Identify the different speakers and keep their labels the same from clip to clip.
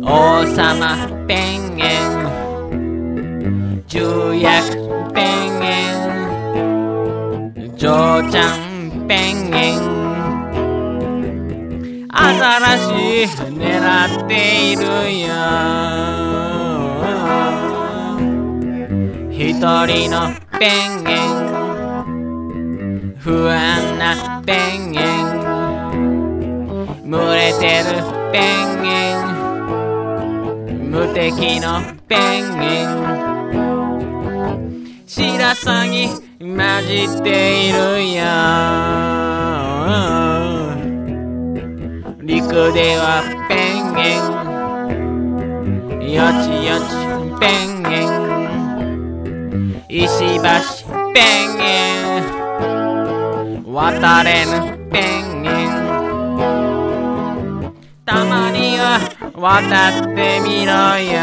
Speaker 1: 王様ペンギン、重役ペンギン、嬢ちゃんペンギン、アザラシ狙っているよ。一人のペンギン、不安なペンギン、群れてるペンギン、無敵のペンギン、白鷺混じっているよ。陸ではペンギン、よちよちペンギン、石橋ペンギン、渡れぬペンギン、たまには渡ってみろよ。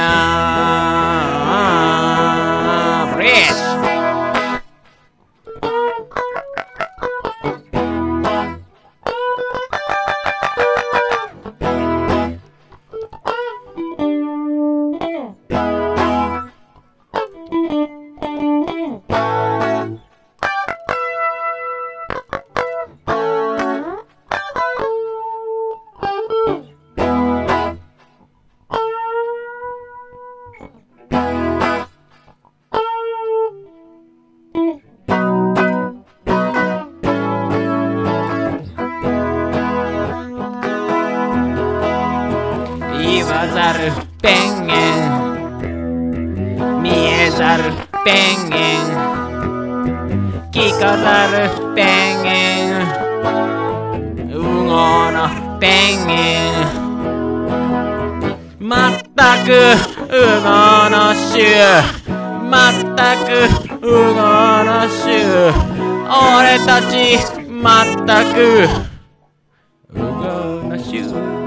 Speaker 1: ブリッジ。言わざるペンギン、見えざるペンギン、聞かざるペンギン、羽毛のペンギン、まったく羽毛の種、まったく羽毛の種、俺たちまったく羽毛の種。